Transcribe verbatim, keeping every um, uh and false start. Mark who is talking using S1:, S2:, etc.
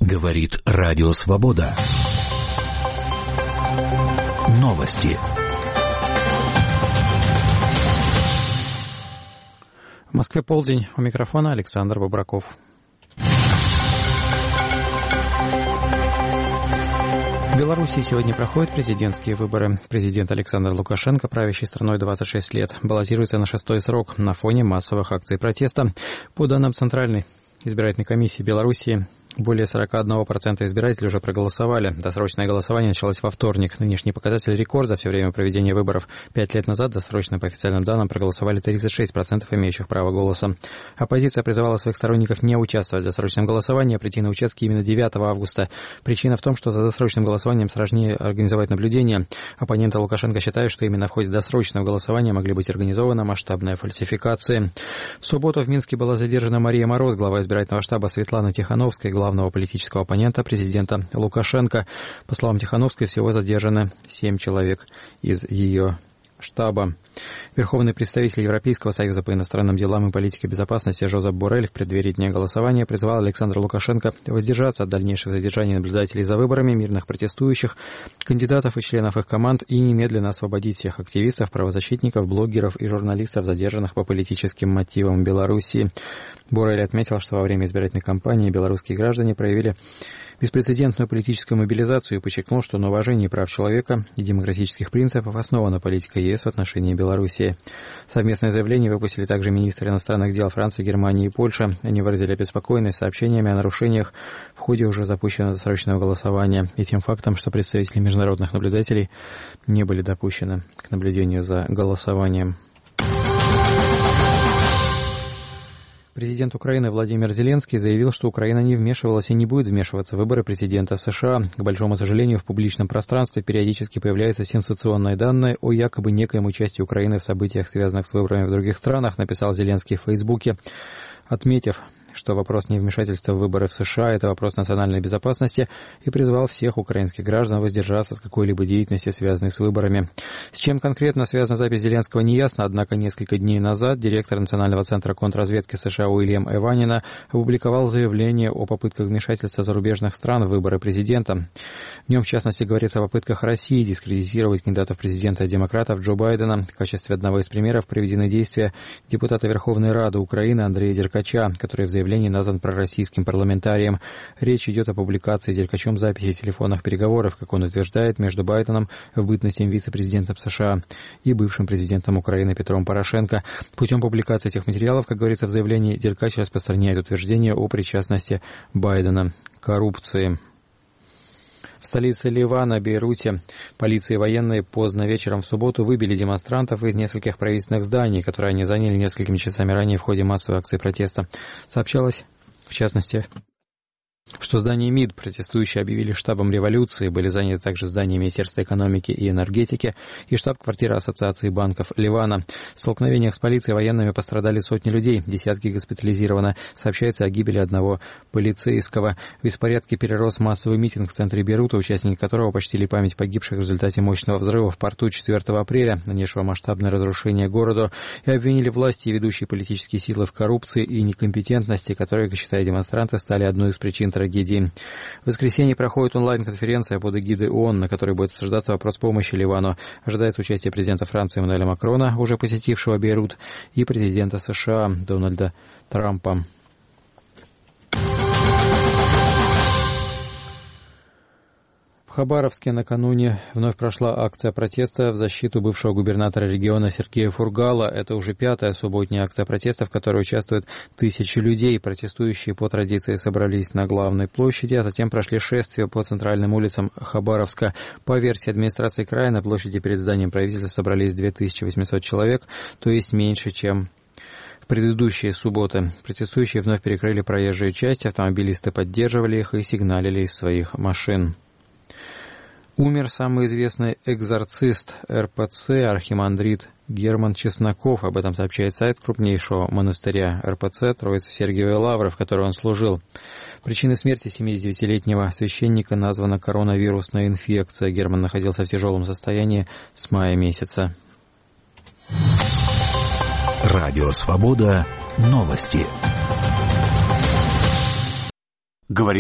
S1: Говорит Радио Свобода. Новости.
S2: В Москве полдень. У микрофона Александр Бобраков. В Беларуси сегодня проходят президентские выборы. Президент Александр Лукашенко, правящий страной двадцать шесть лет, баллотируется на шестой срок на фоне массовых акций протеста. По данным Центральной избирательной комиссии Беларуси, более сорок один процент избирателей уже проголосовали. Досрочное голосование началось во вторник. Нынешний показатель рекорд за все время проведения выборов. Пять лет назад досрочно, по официальным данным, проголосовали тридцать шесть процентов имеющих право голоса. Оппозиция призывала своих сторонников не участвовать в досрочном голосовании, а прийти на участки именно девятого августа. Причина в том, что за досрочным голосованием сложнее организовать наблюдение. Оппоненты Лукашенко считают, что именно в ходе досрочного голосования могли быть организованы масштабные фальсификации. В субботу в Минске была задержана Мария Мороз, глава избирательного штаба Светлана Тихановская, главного политического оппонента президента Лукашенко. По словам Тихановской, всего задержаны семь человек из ее штаба. Верховный представитель Европейского союза по иностранным делам и политике безопасности Жозеп Боррель в преддверии дня голосования призвал Александра Лукашенко воздержаться от дальнейших задержаний наблюдателей за выборами, мирных протестующих, кандидатов и членов их команд и немедленно освободить всех активистов, правозащитников, блогеров и журналистов, задержанных по политическим мотивам в Беларуси. Боррель отметил, что во время избирательной кампании белорусские граждане проявили беспрецедентную политическую мобилизацию и подчеркнул, что на уважении прав человека и демократических принципов основана политика ЕС в отношении Беларуси. Совместное заявление выпустили также министры иностранных дел Франции, Германии и Польши. Они выразили обеспокоенность сообщениями о нарушениях в ходе уже запущенного досрочного голосования и тем фактом, что представители международных наблюдателей не были допущены к наблюдению за голосованием. Президент Украины Владимир Зеленский заявил, что Украина не вмешивалась и не будет вмешиваться в выборы президента США. К большому сожалению, в публичном пространстве периодически появляются сенсационные данные о якобы некоем участии Украины в событиях, связанных с выборами в других странах, написал Зеленский в Фейсбуке, отметив, что вопрос невмешательства в выборы в США – это вопрос национальной безопасности, и призвал всех украинских граждан воздержаться от какой-либо деятельности, связанной с выборами. С чем конкретно связана запись Зеленского, не ясно, однако несколько дней назад директор Национального центра контрразведки США Уильям Эванина опубликовал заявление о попытках вмешательства зарубежных стран в выборы президента. В нем, в частности, говорится о попытках России дискредитировать кандидата в президента демократов Джо Байдена. В качестве одного из примеров приведены действия депутата Верховной Рады Украины Андрея Деркача, который в заявлении назван пророссийским парламентарием. Речь идет о публикации Деркачем записи телефонных переговоров, как он утверждает, между Байденом, в бытность им вице-президентом США, и бывшим президентом Украины Петром Порошенко. Путем публикации этих материалов, как говорится в заявлении, Деркач распространяет утверждение о причастности Байдена к коррупции. В столице Ливана, Бейруте, полиция и военные поздно вечером в субботу выбили демонстрантов из нескольких правительственных зданий, которые они заняли несколькими часами ранее в ходе массовой акции протеста. Сообщалось, в частности, что здание МИД протестующие объявили штабом революции, были заняты также здания Министерства экономики и энергетики и штаб-квартира Ассоциации банков Ливана. В столкновениях с полицией и военными пострадали сотни людей, десятки госпитализировано. Сообщается о гибели одного полицейского. В беспорядке перерос массовый митинг в центре Бейрута, участники которого почтили память погибших в результате мощного взрыва в порту четвёртого апреля, нанесшего масштабное разрушение городу, и обвинили власти и ведущие политические силы в коррупции и некомпетентности, которые, как считают демонстранты, стали одной из причин трагедии. В воскресенье проходит онлайн-конференция под эгидой ООН, на которой будет обсуждаться вопрос помощи Ливану. Ожидается участие президента Франции Эммануэля Макрона, уже посетившего Бейрут, и президента США Дональда Трампа. В Хабаровске накануне вновь прошла акция протеста в защиту бывшего губернатора региона Сергея Фургала. Это уже пятая субботняя акция протеста, в которой участвуют тысячи людей. Протестующие по традиции собрались на главной площади, а затем прошли шествие по центральным улицам Хабаровска. По версии администрации края, на площади перед зданием правительства собрались две тысячи восемьсот человек, то есть меньше, чем в предыдущие субботы. Протестующие вновь перекрыли проезжую часть, автомобилисты поддерживали их и сигналили из своих машин. Умер самый известный экзорцист эр пэ цэ, архимандрит Герман Чесноков. Об этом сообщает сайт крупнейшего монастыря эр пэ цэ Троицы Сергиевой Лавры, в которой он служил. Причиной смерти семидесятидевятилетнего священника названа коронавирусная инфекция. Герман находился в тяжелом состоянии с мая месяца.
S1: Радио Свобода. Новости. Говорит